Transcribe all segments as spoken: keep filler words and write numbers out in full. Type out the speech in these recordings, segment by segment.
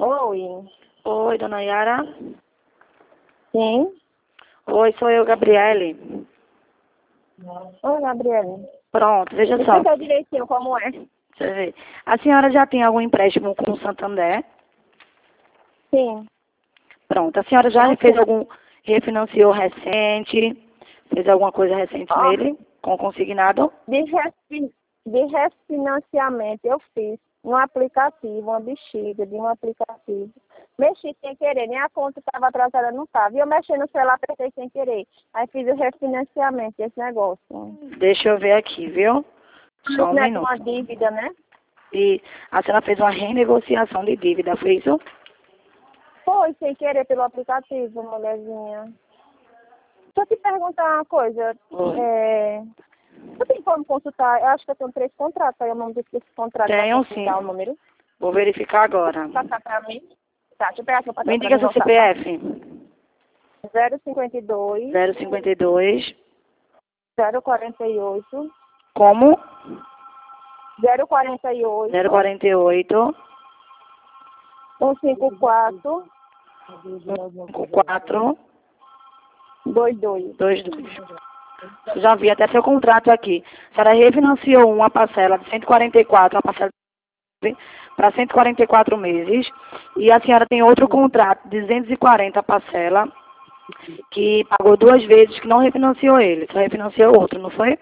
Oi. Oi, dona Yara. Sim? Oi, sou eu, Gabriele. Oi, Gabriele. Pronto, veja Me só. explica direitinho como é. Deixa eu ver. A senhora já tem algum empréstimo com o Santander? Sim. Pronto. A senhora já Não fez sei. algum refinanciou recente? Fez alguma coisa recente Ó, nele? Com consignado? de, refi- de refinanciamento eu fiz no aplicativo, uma bexiga de um aplicativo. Mexi sem querer, nem a conta estava atrasada, não estava. E eu mexi no celular, apertei sem querer. Aí fiz o refinanciamento desse negócio. Deixa eu ver aqui, viu? Só um Não é de uma minuto. dívida, né? E a senhora fez uma renegociação de dívida, foi isso? Foi sem querer pelo aplicativo, mulherzinha. Deixa eu te perguntar uma coisa. Oi. É, você tem como consultar? Eu acho que eu tenho três contratos. Aí eu não disse esse contrato para Tenho sim. consultar o número. Vou verificar agora. Passar para mim. Tá, deixa eu pegar aqui o papel Me para diga mim seu notar, tá? C P F. zero cinquenta e dois, zero cinquenta e dois. zero quarenta e oito, Como? zero quarenta e oito, zero quarenta e oito. cento e cinquenta e quatro, quatro. vinte e dois. dois dois. Já vi até seu contrato aqui. A senhora refinanciou uma parcela de cento e quarenta e quatro, uma parcela para cento e quarenta e quatro meses. E a senhora tem outro contrato de duzentos e quarenta parcela, que pagou duas vezes, que não refinanciou ele. Só refinanciou outro, não foi?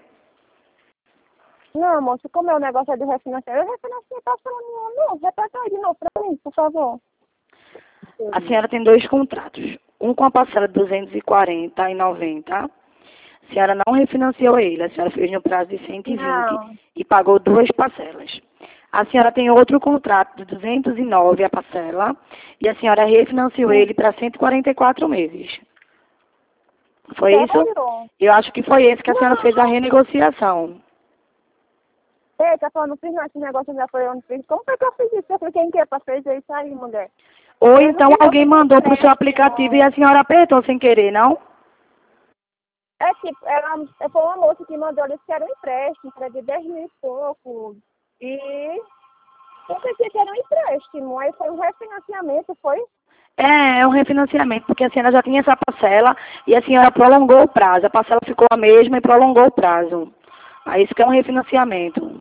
Não, moço, como é o negócio de refinanciamento? Eu refinanciei parcela nenhuma. Não, repete aí de novo para mim, por favor. A senhora tem dois contratos. Um com a parcela de duzentos e quarenta e noventa. A senhora não refinanciou ele. A senhora fez no prazo de cento e vinte Não. e pagou duas parcelas. A senhora tem outro contrato de duzentos e nove a parcela e a senhora refinanciou ele para cento e quarenta e quatro meses. Foi isso? Sério? Eu acho que foi esse que a senhora Não. fez a renegociação. Eita, falando, não fiz não, esse negócio já foi onde fiz. Como foi que eu fiz isso? Eu cliquei em quê pra fazer isso aí, mulher? Ou Eu não então fiz alguém outro mandou para o seu aplicativo e empréstimo. a senhora apertou sem querer, não? É tipo, ela, foi uma moça que mandou, disse que era um empréstimo, era de dez mil e pouco. E eu pensei que era um empréstimo. Aí foi um refinanciamento, foi? É, é um refinanciamento, porque a senhora já tinha essa parcela e a senhora prolongou o prazo. A parcela ficou a mesma e prolongou o prazo. Aí isso que é um refinanciamento.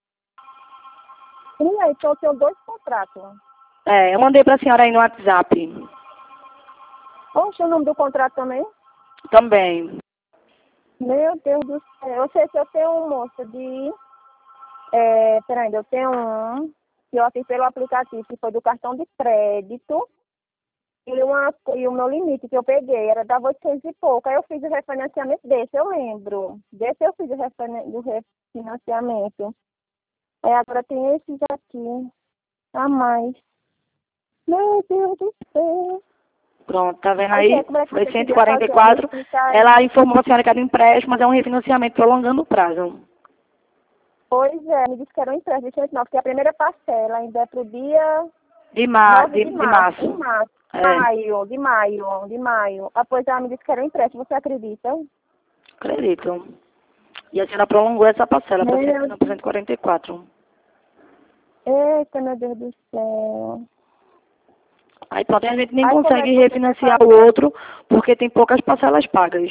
Sim, aí então eu tenho dois contratos. É, eu mandei para a senhora aí no WhatsApp. Oxe, o nome do contrato também? Também. Meu Deus do céu. Eu sei se eu tenho um moço de... É, peraí, eu tenho um que eu fiz pelo aplicativo, que foi do cartão de crédito. E, uma, e o meu limite que eu peguei era da oitocentos e pouco. Aí eu fiz o refinanciamento desse, eu lembro. Desse eu fiz o refina- do refinanciamento. Aí agora tem esses aqui. A mais. Meu Deus do céu. Pronto, tá vendo Aí, aí? como é que Foi você cento e queria quarenta e fazer? Me quatro. explica aí. Ela informou a senhora que era empréstimo, mas é um refinanciamento prolongando o prazo. Pois é, me disse que era um empréstimo de cento e nove, porque a primeira parcela ainda é pro dia De, ma nove de, de de março. Em março. março. É, Maio, de maio, de maio. Ah, pois ela me disse que era um empréstimo, você acredita? acredito. E a senhora prolongou essa parcela para Meu cento e quarenta e quatro. Eita, meu Deus do céu. Aí pronto, a gente nem Aí como é consegue que você quer refinanciar o fazer? outro porque tem poucas parcelas pagas.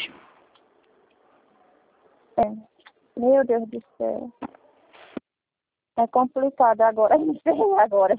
É. Meu Deus do céu. É complicado agora. Não sei agora.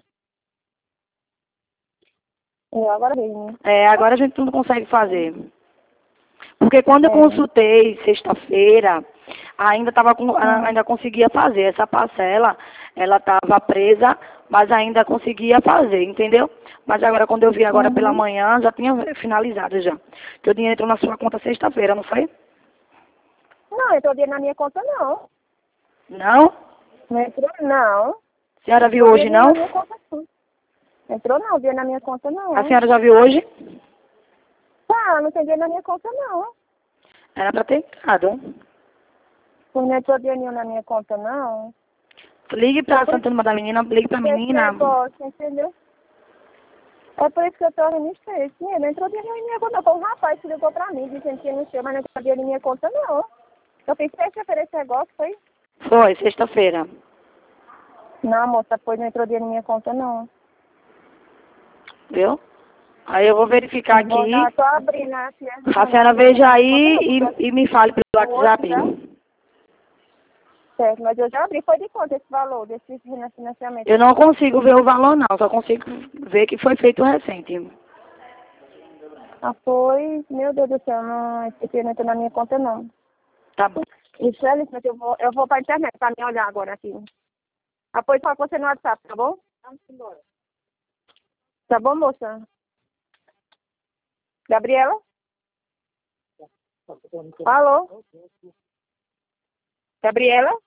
É, agora vem. É, agora a gente não consegue fazer. Porque quando eu É. consultei sexta-feira, ainda tava com, a- Hum. ainda conseguia fazer essa parcela, ela estava presa, mas ainda conseguia fazer, entendeu? Mas agora quando eu vi agora pela Uhum. manhã, já tinha finalizado já. Que o dinheiro entrou na sua conta sexta-feira, não foi? Não, entrou dinheiro na minha conta, não. Não? Não entrou, não. A senhora viu Entrou hoje, dinheiro na não? minha conta, sim. Entrou não, dinheiro na minha conta, A não. senhora já viu hoje? Tá, não tem dinheiro na minha conta, não. Era para ter entrado. Não entrou dinheiro nenhum na minha conta, não. Ligue É para por isso Santana da menina, ligue para a que esse menina. negócio, entendeu? É por isso que eu tô administrando esse dinheiro. Não entrou dinheiro na minha conta, não. Foi um rapaz que ligou pra mim, dizendo que não tinha, mas não entrou dinheiro na minha conta, não. Eu fiz sexta-feira esse negócio, foi? Foi, sexta-feira. Não, moça, pois não entrou dinheiro na minha conta, não. Viu? Aí eu vou verificar aqui. Vou dar, tô abrindo aqui. A senhora veja aí e, e me fale pelo WhatsApp. Certo, mas eu já abri. Foi de quanto esse valor desse financiamento? Eu não consigo ver o valor, não. Só consigo ver que foi feito recente. Ah, foi. Meu Deus do céu, não, esse aqui não entra na minha conta, não. Tá bom. Isso é licença, eu vou, eu vou pra internet pra me olhar agora aqui. Apoio com você no WhatsApp, tá bom? Vamos embora. Tá bom, moça? Gabriela? Alô? Gabriela?